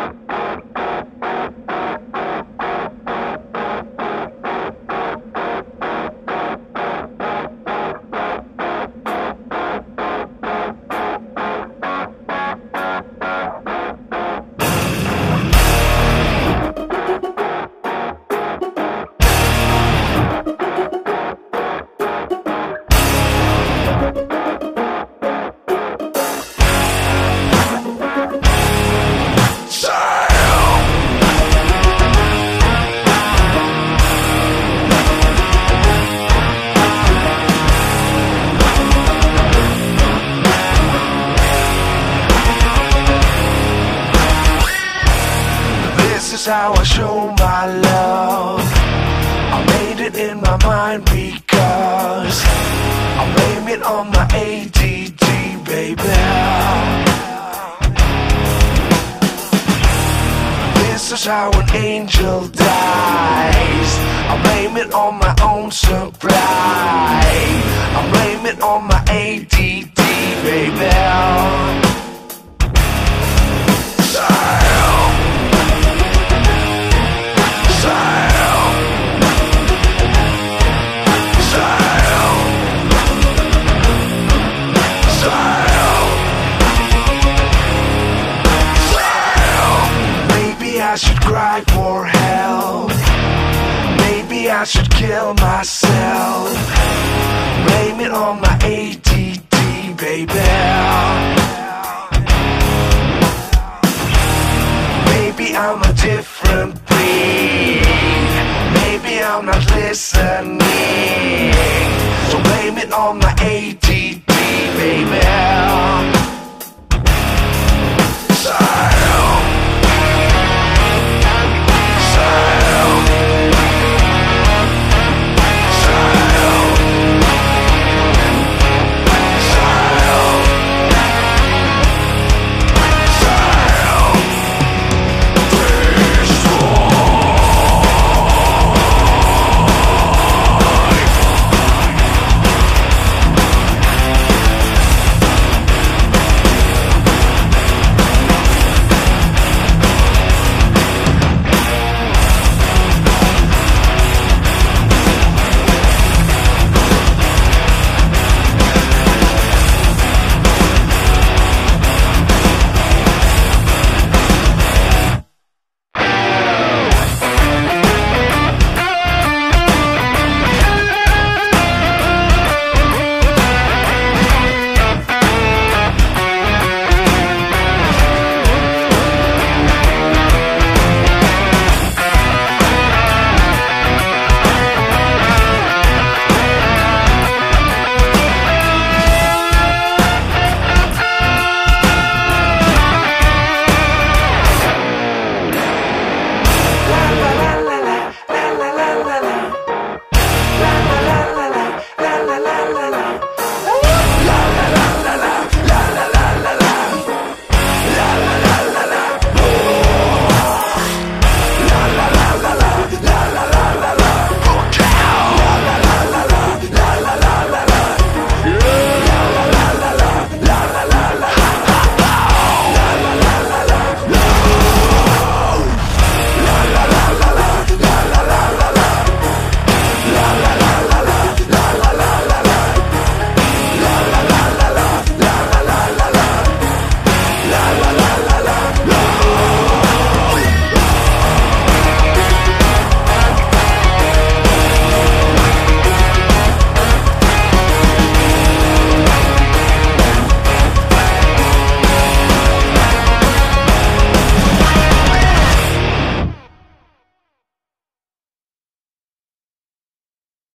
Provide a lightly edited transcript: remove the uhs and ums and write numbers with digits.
This is how I show my love. I made it in my mind because I blame it on my ADD, baby. This is how an angel dies. I blame it on my own supply. I blame it on my ADD, baby. I should cry for help. Maybe I should kill myself. Blame it on my ADD, baby. Maybe I'm a different breed. Maybe I'm not listening. So blame it on my ADD, baby.